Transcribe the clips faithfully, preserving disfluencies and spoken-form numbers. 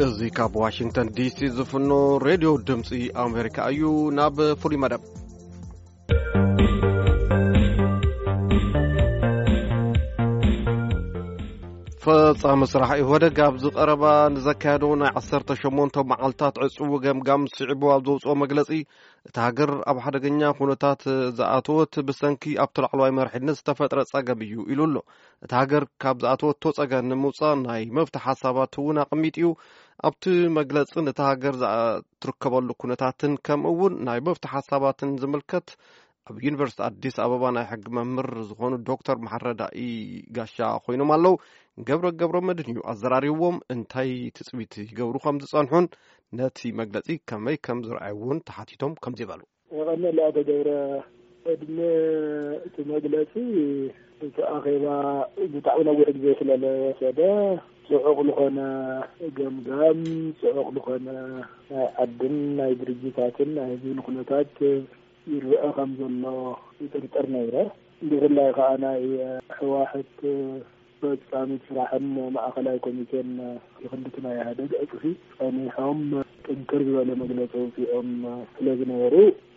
እዚ ካብ ዋሽንግተን ዲሲ ዝፍኖ ሬድዮ ድምፂ ኣሜሪካ እዩ። ናብ ፍሉይ መደብ ፈጻሚ ስራሕ ኢህወደግ ኣብ ዝቐረባ ንዘካየዶ ናይ ዓሰርተ ሸሞንተ መዓልታት ዕፅው ገምጋም ስዒቡ ኣብ ዘውፅኦ መግለጺ እቲ ሃገር ኣብ ሓደገኛ ኩነታት ዝኣተወት ብሰንኪ ኣብቲ ላዕለዋይ መሪሕነት ዝተፈጥረ ጸገም እዩ ኢሉ ኣሎ። እቲ ሃገር ካብ ዝኣተወቶ ጸገም ንምውፃእ ናይ መፍትሒ ሓሳባት እውን ኣቐሚጡ እዩ። ኣብቲ መግለፂ ነቲ ሃገር ዝትርከበሉ ኩነታትን ከምኡ እውን ናይ መፍትሒ ሓሳባትን ዝምልከት ኣብ ዩኒቨርሲቲ ኣዲስ ኣበባ ናይ ሕጊ መምህር ዝኾኑ ዶክተር መሐረዳኢ ጋሻ ኮይኖም ኣለው። ገብረ ገብረ መድን እዩ ኣዘራሪቦም እንታይ ትፅቢት ይገብሩ ከም ዝጸንሑን ነቲ መግለጺ ከመይ ከም ዝረኣዩውን ተሓቲቶም ከም ይበሉ። ወቀነ ለአተ ገብረ እድሜ እቲ መግለጺ እቲ ኣኼባ ብጣዕሚ ነዊሕ ግዜ ስለለወሰደ ጽዑቕ ዝኾነ ገምጋም ጽዑቕ ዝኾነ ናይ ዓድን ናይ ድርጅታትን ናይ ህዝብን ኩነታት ይርአ ከም ዘሎ ይጥርጥር ነይረ። ብፍላይ ከዓ ናይ ሕዋሕት ፈጻሚ ስራሕን ማእኸላይ ኮሚቴን የኽልትና ኢህአዴግ ዕፅፊ ጸኒሖም ጥንክር ዝበለ መግለፂ ኣውፂኦም ስለ ዝነበሩ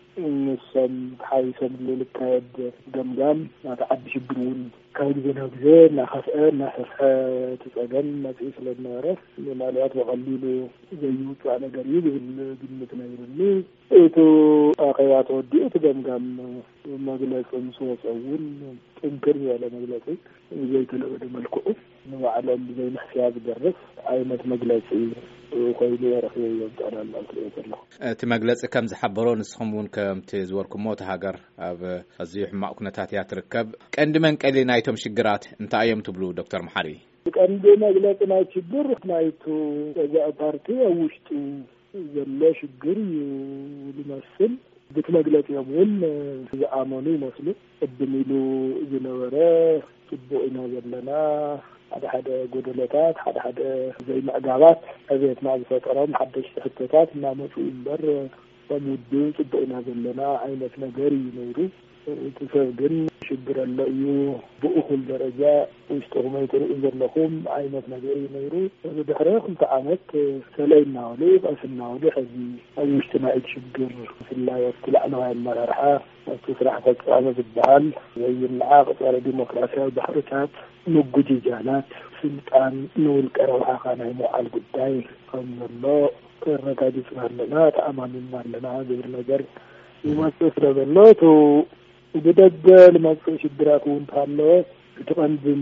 ንሶም ተሓዊሶም ዝልካየድ ገምጋም ናቲ ዓዲ ሽግር እውን ካብ ግዜ ናብ ግዜ እናኸፍአ እናሰፍሐ ትጸገም መፅኢ ስለ ዝነበረ ምናልባት በቐሊሉ ዘይውፅእ ነገር እዩ ዝብል ግምት ነይሩኒ። እቲ ኣኼባ ተወዲኡ እቲ ገምጋም መግለፂ ምስ ወፅአ እውን ጥንክር ዝበለ መግለፂ ዘይተለወደ መልክዑ ንባዕሎም ብዘይ ምሕስያ ዝደርስ ዓይነት መግለፂ ኮይኑ ረኺበ ይወጣላል ኣልትሪኦ ዘለኹ። እቲ መግለፂ ከም ዝሓበሮ ንስኹም እውን ከምቲ ዝወርኩሞ እቲ ሃገር ኣብ ኣዝዩ ሕማቕ ኩነታት እያ ትርከብ። ቀንዲ መንቀሊ ናይቶም ሽግራት እንታይ እዮም ትብሉ ዶክተር መሐሪ? ቀንዲ መግለፂ ናይ ችግር ናይቱ ገዛእ ፓርቲ ኣብ ውሽጡ ዘሎ ሽግር እዩ ዝመስል። ብቲ መግለፂኦም እውን ዝኣመኑ ይመስሉ። ቅድም ኢሉ ዝነበረ ጽቡቕ ኢና ዘለና ሓደ ሓደ ጎደሎታት ሓደ ሓደ ዘይምዕጋባት ኣብየትና ዝፈጠሮም ሓደሽቲ ሕቶታት እናመፁ እምበር በሙድው ጽቡቕ ኢና ዘለና ዓይነት ነገር እዩ ነይሩ። እቲ ሰብ ግን ሽግር ኣሎ እዩ ብእኹል ደረጃ ውሽጥኹም ኣይትሪኡ ዘለኹም ዓይነት ነገር እዩ ነይሩ። ብድሕሪ ክልተ ዓመት ሰለይናወሉ ቀስናወሉ ሕዚ ኣብ ውሽጢ ናይ ሽግር ብፍላይ ኣብቲ ላዕለዋይ ኣመራርሓ ኣብቲ ስራሕ ፈጻሚ ዝበሃል ዘይልዓቕ ጸረ ዲሞክራስያዊ ባሕርታት ምጉጅጃላት ስልጣን ንውልቀ ረብሓኻ ናይ ምውዓል ጉዳይ ከም ዘሎ ተረጋጊፅና ኣለና ተኣማኒና ኣለና ዝብል ነገር ይመጽእ ስለ ዘሎ እቱ ብደገ ልመጽእ ሽግራት እውን እንተሃለወ እቲ ቀንድን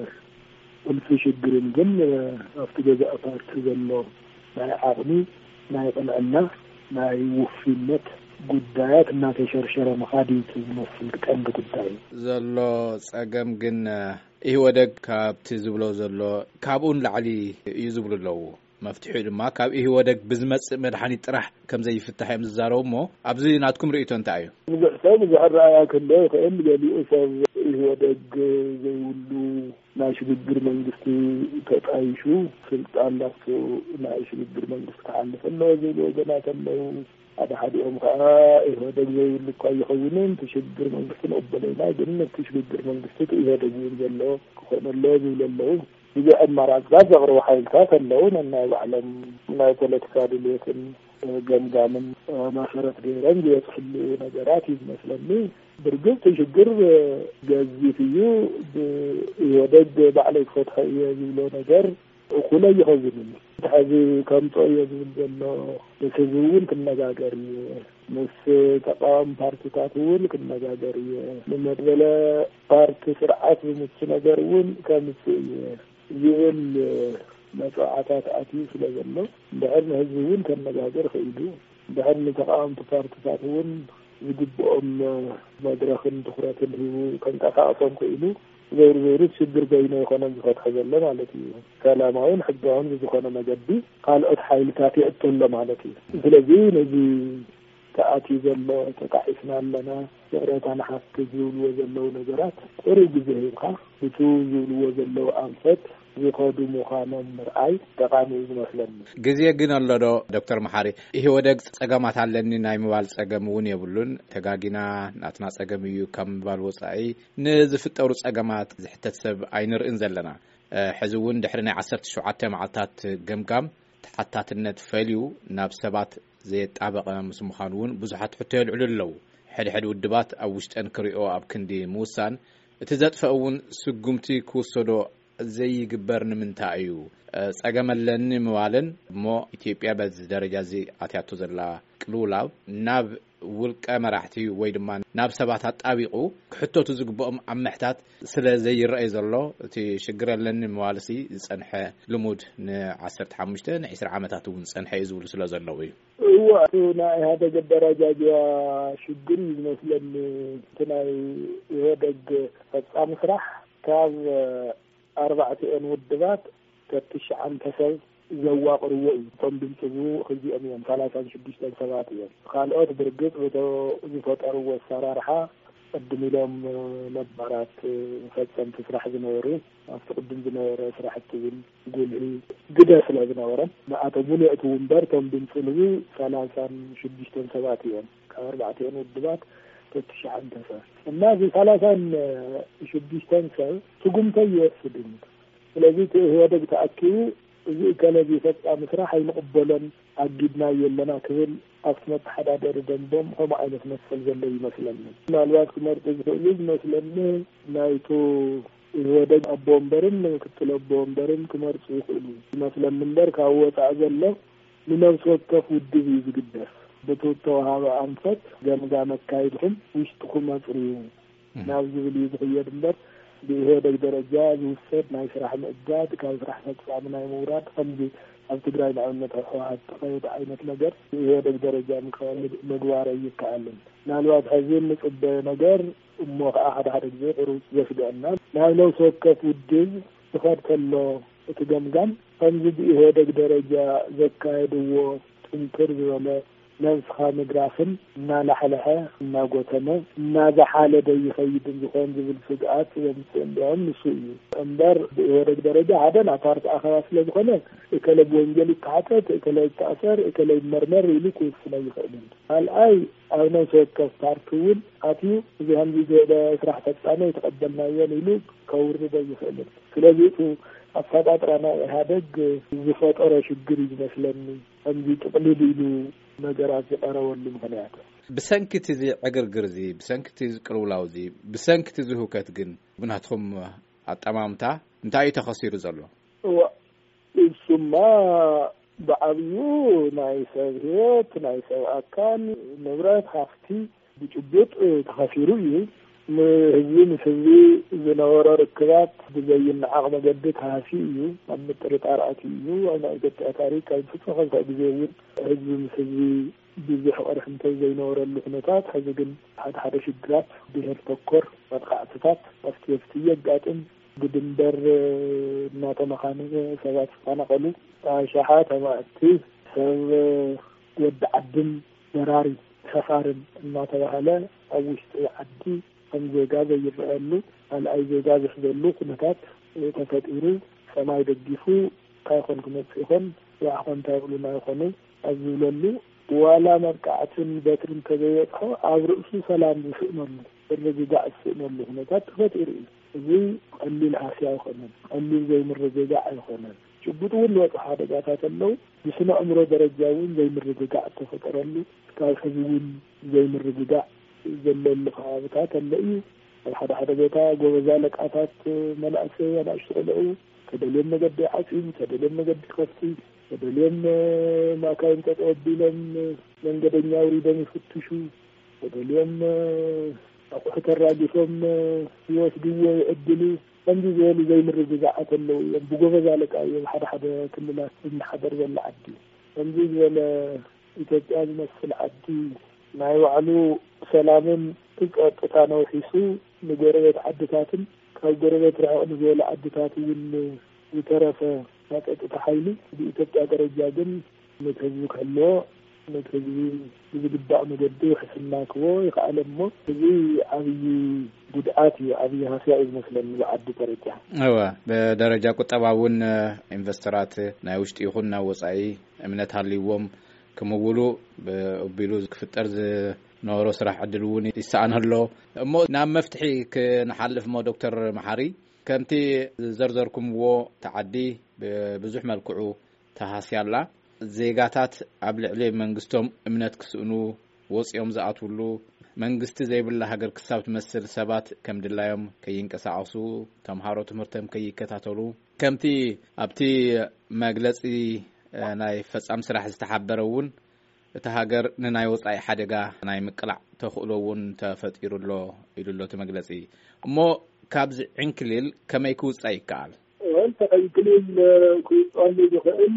ቁልፊ ሽግርን ግን ኣብቲ ገዛእ ፓርቲ ዘሎ ናይ ዓቕሚ ናይ ቅንዕና ናይ ውፊነት ጉዳያት እናተሸርሸረ መኻዲ ዝመስል ቀንዲ ጉዳይ ዘሎ ጸገም ግን ኢህወደግ ካብቲ ዝብሎ ዘሎ ካብኡን ላዕሊ እዩ ዝብሉ ኣለዉ። መፍትሑ ድማ ካብ ኢህወደግ ብዝመጽእ መድሓኒት ጥራሕ ከም ዘይፍታሕ እዮም ዝዛረቡ እሞ ኣብዚ ናትኩም ርእይቶ እንታይ እዩ? ብዙሕ ሰብ ብዙሕ ረኣያ ክህልዎ ይኽእል። ገሊኡ ሰብ ኢህወደግ ዘይብሉ ናይ ሽግግር መንግስቲ ተጣይሹ ስልጣን ላፍቶ ናይ ሽግግር መንግስቲ ክሓልፍ ኣለዎ ዝብሉ ወገናት ኣለዉ። ሓደ ሓዲኦም ከዓ ኢህወደግ ዘይብሉ እኳ ይኸውንን ትሽግር መንግስቲ ንቕበሎ ኢና ግን እቲ ሽግግር መንግስቲ ኢህወደግ እውን ዘሎ ክኾን ኣለዎ ዝብሉ ኣለዉ። ብዙሕ ኣማራፅታት ዘቕርቡ ሓይልታት ኣለዉ። ነናይ ባዕሎም ናይ ፖለቲካ ድልየትን ገምጋምን መሰረት ገይሮም ዝበፅሕሉ ነገራት እዩ ዝመስለኒ። ብርግፅ ትሽግር ገዚፍ እዩ ብኢህወደግ ባዕለይ ክፈትሐ እየ ዝብሎ ነገር እኩለ ይኸውንን ሕዚ ከምጦ እየ ዝብል ዘሎ ምስ ህዝቢ እውን ክነጋገር እየ ምስ ተቃዋሚ ፓርቲታት እውን ክነጋገር እየ ንመድበለ ፓርቲ ስርዓት ብምቹ ነገር እውን ከምፅእ እየ ዝብል መጽዋዕታት ኣትዩ ስለ ዘሎ ድሕር ንህዝቢ እውን ከነጋገር ክኢሉ ድሕር ንተቃዋምቲ ፓርቲታት እውን ዝግብኦም መድረኽን ትኩረትን ሂቡ ከንቀሳቕሶም ክኢሉ ዘይሩ ዘይሩ ሽግር በይነ ይኮነ ዝፈትሐ ዘሎ ማለት እዩ። ሰላማውን ሕጋውን ዝኾነ መገዲ ካልኦት ሓይልታት የእተሎ ማለት እዩ። ስለዚ ነዚ ተኣትዩ ዘሎ ተቃዒስና ኣለና ስዕረታ ንሓፍቲ ዝብልዎ ዘለዉ ነገራት ቁሩብ ግዜ ሂብካ እቲ ዝብልዎ ዘለዉ ኣንፈት ዝኸዱ ምዃኖም ምርኣይ ጠቃሚ እዩ ዝመስለኒ። ግዜ ግን ኣሎ ዶ ዶክተር መሐሪ? ኢህወደግ ጸገማት ኣለኒ ናይ ምባል ጸገም እውን የብሉን ተጋጊና ናትና ጸገም እዩ ከም ምባል ወጻኢ ንዝፍጠሩ ጸገማት ዝሕተት ሰብ ኣይንርእን ዘለና ሕዚ እውን ድሕሪ ናይ ዓሰርተ ሸውዓተ መዓልታት ገምጋም ተሓታትነት ፈልዩ ናብ ሰባት ዘየጣበቀ ምስ ምዃኑውን ብዙሓት ሕቶ የልዕሉ ኣለዉ ሕድሕድ ውድባት ኣብ ውሽጠን ክሪኦ ኣብ ክንዲ ምውሳን እቲ ዘጥፈውን ስጉምቲ ክውሰዶ ዘይግበር ንምንታይ እዩ ጸገመለኒ ምዋልን እሞ ኢትዮጵያ በዚ ደረጃ እዚ ኣትያቶ ዘላ ቅልውላው ናብ ውልቀ መራሕቲ ወይ ድማ ናብ ሰባት ኣጣቢቁ ክሕቶቱ ዝግብኦም ኣምሕታት ስለ ዘይረኣይ ዘሎ እቲ ሽግረለኒ ምዋልሲ ዝጸንሐ ልሙድ ን15 ን20 ዓመታት እውን ጸንሐ ዝብሉ ስለ ዘለው እዩ እዋቱ ናይ ሃደገ ደረጃ ሽግር ይመስለኒ ትናይ የደግ ፈጻሚ ስራሕ ካብ ኣርባዕተን ውድባት ተትሽዓን ተሰብ ዘዋቅርዎ እዩ ቶም ድምፅቡ ክዚኦም እዮም ሰላሳ ወሽዱሽተ ሰባት እዮም ካልኦት ብርግጥ ዝፈጠርዎ ኣሰራርሓ ቅድም ኢሎም ነባራት ፈጸምቲ ስራሕ ዝነበሩ ኣብቲ ቅድም ዝነበረ ስራሕቲ እውን ጉልዒ ግደ ስለ ዝነበረ ንኣቶም ሙሉእቲ ወንበር ቶም ድምፅቡ ሰላሳ ወሽዱሽተ ሰባት እዮም ካብ ኣርባዕተን ውድባት ተትሽዓን ተሰብ እና እዚ ሰላሳ ወሽዱሽተ ሰብ ስጉምተ ይወስድን ስለዚ ህወደግ ተኣኪቡ እዚ ከለዚ ፈጻሚ ስራሕ ኣይንቅበሎን ኣጊድና የለና ክብል ኣብቲ መተሓዳደሪ ደንቦም ከምኡ ዓይነት መሰል ዘሎ ይመስለኒ ምናልባት ክመርጡ ዝኽእሉ ይመስለኒ ናይቱ ህወደግ ኣቦ ወንበርን ምክትል ኣቦ ወንበርን ክመርፁ ይኽእሉ ይመስለኒ እምበር ካብ ወፃእ ዘሎ ንነብሲ ወከፍ ውድብ እዩ ዝግደስ ብተወሃበ ኣንፈት ገምጋም ኣካይድኩም ውሽጥኩም ኣፅርዩ ናብ ዝብል እዩ ዝኽየድ እምበር ብህወደግ ደረጃ ዝውሰድ ናይ ስራሕ ምእጋድ ካብ ስራሕ ፈጻሚ ናይ ምውራድ ከምዚ ኣብ ትግራይ ንኣብነት ህወሓት ተኸይድ ዓይነት ነገር ብህወደግ ደረጃ ምግባር ኣይከኣልን ምናልባት ሕዚ ንፅበ ነገር እሞ ከዓ ሓደ ሓደ ግዜ ሩፅ ዘስግአና ናብ ነብሲ ወከፍ ውድብ ዝኸድ ከሎ እቲ ገምጋም ከምዚ ብህወደግ ደረጃ ዘካየድዎ ጥንክር ዝበለ ነብስኻ ምግራፍን እናላሕለሐ እናጎተነ እናዛሓለደ ይኸይድን ዝኾን ዝብል ስግኣት የምፅእ እንዲኦም ንሱ እዩ እምበር ብህወደግ ደረጃ ሓደ ናብ ፓርቲ ኣኸባ ስለ ዝኾነ እከለ ብወንጀል ይተሓተት እከለ ይተኣሰር እከለ ይመርመር ኢሉ ክውስነ ይኽእልን ካልኣይ ኣብ ነብሲ ወከፍ ፓርቲ እውን ኣትዩ እዚ ከምዚ ዝበለ ስራሕ ፈጻሚ የተቐበልናዮን ኢሉ ከውርዶ ይኽእልን ስለዚ ኣፈጣጥራ ናይ ኢህወደግ ዝፈጠረ ሽግር ይመስለኒ ከምዚ ጥቕልል ኢሉ ነገራት ዝቀረበሉ ምክንያት ብሰንኪት እዚ ዕግርግር እዚ ብሰንኪት እዚ ቅልውላው እዚ ብሰንኪት እዚ ሁከት ግን ብናትኩም ኣጠማምታ እንታይ ተኸሲሩ ዘሎ እሱማ ብዓብዩ ናይ ሰብ ህይወት ናይ ሰብ ኣካል ንብረት ሃፍቲ ብጭቡጥ ተኸሲሩ እዩ ህዝቢ ምስ ህዝቢ ዝነበረ ርክባት ብዘይነዓቕ መገዲ ተሃሲ እዩ ኣብ ምጥርጣር ኣትዩ እዩ ኣብ ናይ ኢትዮጵያ ታሪክ ካብ ፍጹም ከ ግዜ እውን ህዝቢ ምስ ህዝቢ ብዙሕ ቅርሒ እንተዘይነበረሉ ኩነታት ሕዚ ግን ሓደ ሓደ ሽግራት ብሄር ተኮር መጥቃዕትታት ኣፍትየፍቲ የጋጥም ብድንበር እናተመኻነነ ሰባት ዝፈናቐሉ ሻሓት ተማእቲ ሰብ ወዲ ዓድን ደራሪ ሰፋርን እናተባህለ ኣብ ውሽጢ ዓዲ ከም ዜጋ ዘይረአሉ ካልኣይ ዜጋ ዝሕዘሉ ኩነታት ተፈጢሩ ሰማይ ደጊፉ ካይኮን ክመፅእ ይኾን ዋዕኾን ታይብሉና ይኾኑ ኣብ ዝብለሉ ዋላ መርቃዕትን በትርን ተዘየጥሖ ኣብ ርእሱ ሰላም ዝስእነሉ ርግጋዕ ዝስእነሉ ኩነታት ተፈጢሩ እዩ እዚ ቀሊል ሃስያ ኣይኮነን ቀሊል ዘይምርግጋዕ ኣይኮነን ጭቡጥ እውን ዝወፁ ሓደጋታት ኣለው ብስነ ኣእምሮ ደረጃ እውን ዘይምርግጋዕ ተፈጠረሉ ካብ ሕዚ እውን ዘይምርግጋዕ ዘለሉ ከባቢታት ኣለ እዩ ኣብ ሓደ ሓደ ቦታ ጎበዛ ለቃታት መናእሰይ ኣናእሽቱ ቆልዑ ተደልዮም መገዲ ዓፂም ተደልዮም መገዲ ከፍቲ ተደልዮም ማእካይን ተጠወቢሎም መንገደኛ ውሪዶም ይፍትሹ ተደልዮም ኣቑሑ ተራጊፎም ይወስድዎ ይዕድሉ ከምዚ ዝበሉ ዘይምርግጋዓት ኣለው እዮም ብጎበዛ ለቃ እዮም ሓደ ሓደ ክልላት ዝመሓደር ዘላ ዓዲ ከምዚ ዝበለ ኢትዮጵያ ዝመስል ዓዲ ናይ ባዕሉ ሰላምን ጸጥታ ነውሒሱ ንጎረቤት ዓድታትን ካብ ጎረቤት ርሕቕ ንዝበሉ ዓድታት እውን ዝተረፈ ጸጥታ ሓይሊ ብኢትዮጵያ ደረጃ ግን ነቲ ህዝቢ ክህልዎ ነቲ ህዝቢ ብዝግባእ መገዲ ክስና ክቦ ይከኣለ እሞ እዚ ዓብዪ ጉድኣት እዩ ዓብዪ ሃስያ እዩ ዝመስለኒ ብዓዲ ደረጃ እወ ብደረጃ ቁጠባ እውን ኢንቨስተራት ናይ ውሽጢ ይኹን ናብ ወፃኢ እምነት ሃልይዎም ክምውሉ ብቢሉ ክፍጠር ዝነበሮ ስራሕ ዕድል እውን ይሰኣነሎ እሞ ናብ መፍትሒ ክንሓልፍ ሞ ዶክተር መሓሪ ከምቲ ዘርዘርኩምዎ ተዓዲ ብብዙሕ መልክዑ ተሃስያላ ዜጋታት ኣብ ልዕሊ መንግስቶም እምነት ክስእኑ ወጽዮም ዝኣትውሉ መንግስቲ ዘይብላ ሃገር ክሳብ ትመስል ሰባት ከም ድላዮም ከይንቀሳቀሱ ተምሃሮ ትምህርቶም ከይከታተሉ ከምቲ ኣብቲ መግለጺ ናይ ፈጻም ስራሕ ዝተሓበረውን እቲ ሃገር ንናይ ወጻኢ ሓደጋ ናይ ምቅላዕ ተኽእሎውን ተፈጢሩሎ ኢሉሎ ተመግለጺ እሞ ካብዚ ዕንክሊል ከመይ ክውጻእ ይከኣል ወንተ ዕንክሊል ክውጻእ ይኽእል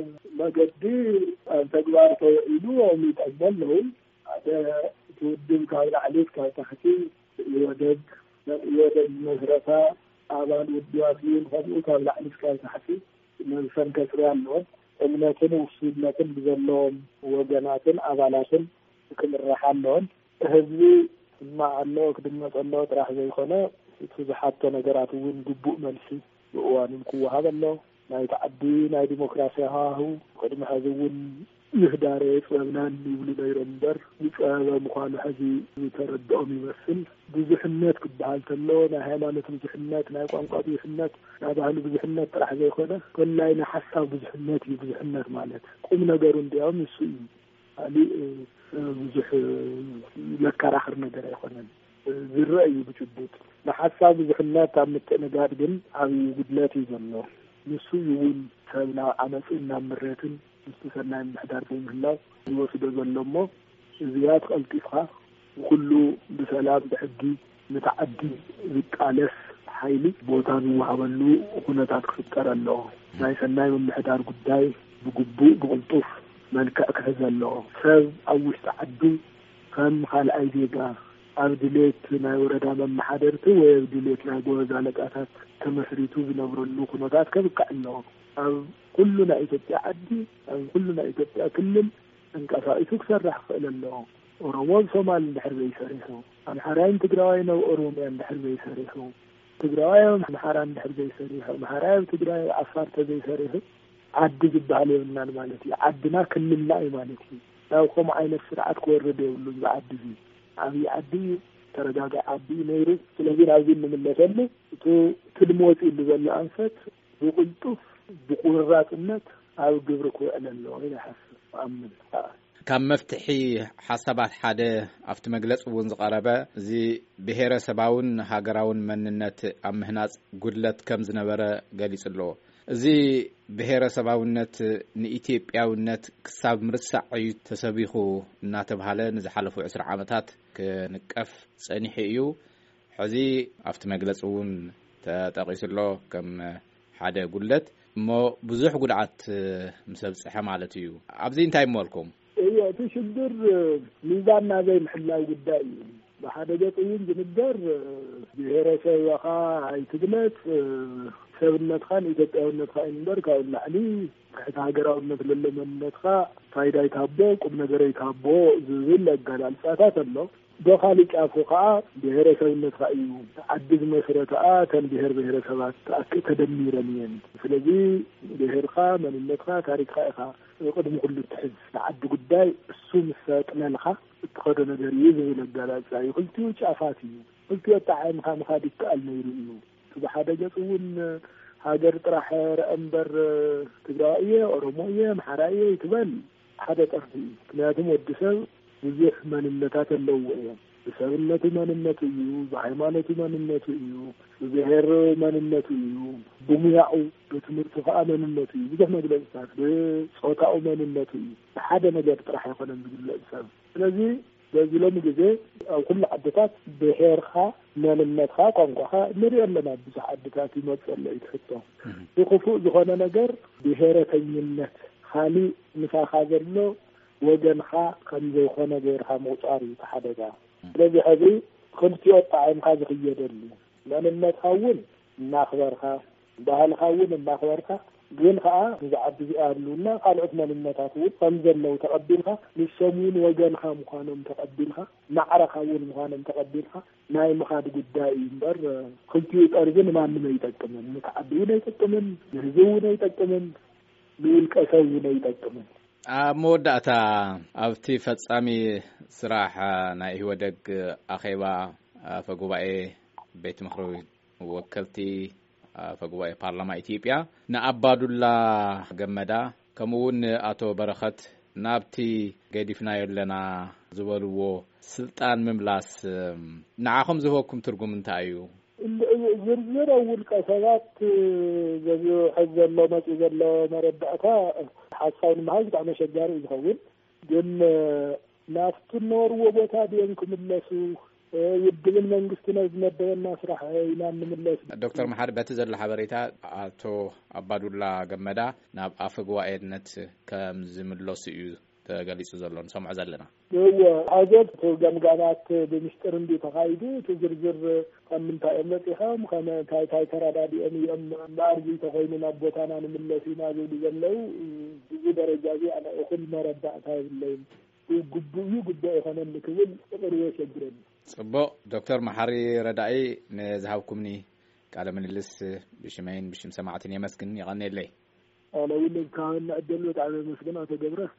መገዲ ኣብ ተግባር ተውዒሉ የሚጠቅመለው ሓደ ትውድብ ካብ ላዕሌት ካብ ታሕቲ ይወደግ ይወደግ መስረታ ኣባል ውድባትን ከምኡ ካብ ላዕሌት ካብ ታሕቲ መንፈን ከስሪያ ኣለዎ እምነትን ውሱነትን ብዘለዎም ወገናትን ኣባላትን ክምራሕ ኣለዎን ህዝቢ እማ ኣለዎ ክድመፅ ኣለዎ ጥራሕ ዘይኮነ ዝሓቶ ነገራት እውን ግቡእ መልሲ ብእዋኑን ክወሃብ ኣሎ ናይ ተዓዲ ናይ ዲሞክራሲ ሃዋህው ቅድሚ ሕዚ እውን ይህዳረ የፅበብናን ይብሉ ነይሮም እምበር ይፀበበ ምዃኑ ሕዚ ዝተረድኦም ይመስል ብዙሕነት ክበሃል ተሎ ናይ ሃይማኖት ብዙሕነት ናይ ቋንቋ ብዙሕነት ናይ ባህሊ ብዙሕነት ጥራሕ ዘይኮነ ኮላይ ናይ ሓሳብ ብዙሕነት እዩ ብዙሕነት ማለት ቁም ነገሩ እንዲያውም እሱ እዩ ካሊእ ብዙሕ መከራኽር ነገር ኣይኮነን ዝረአ እዩ ብጭቡጥ ንሓሳብ ብዙሕነት ኣብ ምትእንጋድ ግን ዓብዪ ጉድለት እዩ ዘሎ ንሱ እውን ሰብ ናብ ዓመፅ ናብ ምሬትን ምስተሰናይ ምሕዳር ዘይምህላው ይወስዶ ዘሎ እሞ እዚያት ቀልጢፍካ ኩሉ ብሰላም ብሕጊ ንተዓዲ ዝቃለስ ሓይሊ ቦታ ዝወሃበሉ ኩነታት ክፍጠር ኣለዎ ናይ ሰናይ ምምሕዳር ጉዳይ ብግቡእ ብቕልጡፍ መልክዕ ክሕዝ ኣለዎ ሰብ ኣብ ውሽጢ ዓዱ ከም ካልኣይ ዜጋ ኣብ ድሌት ናይ ወረዳ መመሓደርቲ ወይ ኣብ ድሌት ናይ ጎበዝ አለቃታት ተመስሪቱ ዝነብረሉ ኩነታት ከብቃዕ ኣለዎ ኣብ ኩሉ ናይ ኢትዮጵያ ዓዲ ኣብ ኩሉ ናይ ኢትዮጵያ ክልል እንቀሳቂሱ ክሰርሕ ክኽእል ኣለዎ ኦሮሞ ሶማሊ እንድሕር ዘይሰሪሑ ኣምሓራይን ትግራዋይን ኣብ ኦሮሚያ እንድሕር ዘይሰሪሑ ትግራዋይ ኣምሓራ እንድሕር ዘይሰሪሑ ኣምሓራይ ኣብ ትግራይ ዓፋር ተዘይሰሪሑ ዓዲ ዝበሃል የብልናን ማለት እዩ ዓድና ክልልና እዩ ማለት እዩ ናብ ከምኡ ዓይነት ስርዓት ክወርድ የብሉን ብዓዲ እዚ ዓብዪ ዓዲ ተረጋጋዒ ዓዲ ነይሩ ስለዚ ናብዚ እንምለሰሉ እቲ ትልሞፅ ኢሉ ዘሎ ኣንፈት ብቕልጡፍ ብቁርራጽነት ኣብ ግብሪ ክውዕል ኣለዎ ኢለ ይሓስብ ኣምን ካብ መፍትሒ ሓሳባት ሓደ ኣብቲ መግለጽ እውን ዝቐረበ እዚ ብሄረሰባውን ሃገራውን መንነት ኣብ ምህናጽ ጉድለት ከም ዝነበረ ገሊጹ ኣለዎ እዚ ብሄረሰባውነት ንኢትዮጵያውነት ክሳብ ምርሳዕ እዩ ተሰቢኹ እናተባሃለ ንዝሓለፉ عشرة ዓመታት ክንቀፍ ጸኒሑ እዩ ሕዚ ኣብቲ መግለጽ እውን ተጠቂሱሎ ከም ሓደ ጉድለት እሞ ብዙሕ ጉድዓት ምሰብጽሐ ማለት እዩ ኣብዚ እንታይ መልኩም እያ እቲ ሽግር ሚዛን ናዘይ ምሕላው ጉዳይ እዩ ብሓደ ገጽ እውን ዝንገር ብሄረሰብኻ ኣይትግለጽ ሰብነትኻን ኢትዮጵያውነትኻ እንበር ካብ ላዕሊ ክሕቲ ሃገራውነት ለሎ መንነትኻ ፋይዳ ይታቦ ቁም ነገር ይታቦ ዝብል ኣገላልጻታት ኣሎ ብኻሊእ ጫፉ ከዓ ብሄረሰብነትኻ እዩ ዓዲ ዝመስረትኣ ተን ብሄር ብሄረሰባት ተደሚረን እየን ስለዚ ብሄርካ መንነትካ ታሪክካ ኢኻ ቅድሚ ኩሉ ትሕዝ ንዓዲ ጉዳይ እሱ ምስ ጠቕለልካ እትኸዶ ነገር እዩ ዝብል ኣገላልጻ እዩ ክልቲኡ ጫፋት እዩ ክልቲኡ ኣጣዓምካ ምኻድ ይከኣል ነይሩ እዩ ብሓደ ገጽ እውን ሃገር ጥራሕ ረአምበር ትግራይ ኦሮሞ ኣምሓራ ይትበል ሓደ ጠርፊ ምክንያቱም ወዲ ሰብ ብዙሕ መንነታት ኣለዎ እዮም ብሰብነቱ መንነቱ እዩ ብሃይማኖቱ መንነቱ እዩ ብብሄር መንነቱ እዩ ብሙያኡ ብትምህርቱ ከዓ መንነቱ እዩ ብዙሕ መግለጽታት ብፆታኡ መንነቱ እዩ ሓደ ነገር ጥራሕ ኣይኮነን ዝግለጽ ሰብ ስለዚ በዚ ሎሚ ግዜ ኣብ ኩሉ ዓድታት ብሄርካ መንነትካ ቋንቋካ ንሪኦ ኣለና ብዙሕ ዓድታት ይመፅለ ይትሕቶ ብክፉእ ዝኾነ ነገር ብሄረተኝነት ካሊእ ምሳኻ ዘሎ ወገንካ ከም ዘይኮነ ገይርካ ምቁፃር እዩ ተሓደጋ ስለዚ ሕዚ ክልቲኦ ጣዕምካ ዝኽየደሉ መንነትካ እውን እናኽበርካ ባህልካ እውን እናኽበርካ ግን ከዓ ንዝዓዲ ዝኣሉና ካልኦት መንነታት እውን ከም ዘለው ተቐቢልካ ንሰሙን ወገንካ ምዃኖም ተቐቢልካ ማዕረካ እውን ምዃኖም ተቐቢልካ ናይ ምኻድ ጉዳይ እዩ እምበር ክልቲኡ ጠርዚ ንማንም ኣይጠቅምን ንተዓዲ እውን ኣይጠቅምን ንህዝቢ እውን ኣይጠቅምን ንውልቀ ሰብ እውን ኣይጠቅምን ኣብ መወዳእታ ኣብቲ ፈጻሚ ስራሕ ናይ ኢህወደግ ኣኼባ ኣፈ ጉባኤ ቤት ምክሪ ወከልቲ ኣፈ ጉባኤ ፓርላማ ኢትዮጵያ ንኣባዱላ ገመዳ كمون أتو برخت نابتي قيدفنا يلنا زبلوو سلطان مملاس نعاكم زهوكم ترجم انتايو زرزر أول كسبات جزء حز الله ما إذا الله ما ردعتها حصان معك عم شجار يخون جن نافت النور وبوتا بينكم اللسو يبدل من قستنا زنبه الناس راح ينام من الليل. دكتور محار بتزر الحبريتا أتو عباد الله جمدا ناب أفقوا إدنت كم زمن لوسيو تقالي سوزلون سمع زلنا. هو عجب تو جمجانات بمشترين دي تقايدو تزرزر من تأمل إخام خان تاي تاي ترى دادي أني أم نارجي تقيمنا بوتانا من الليل نازل بجلو بدرجة أنا أخل مرد تاي الليل وجبوا يجبوا إخانا نكول غير يشجرني. صبو دكتور محاري ردائي نذهبكمني قال من اللس بشمين بشم سماعتني مسكن يغني لي أنا أقول لك كان أدلت على مسكن أتجبره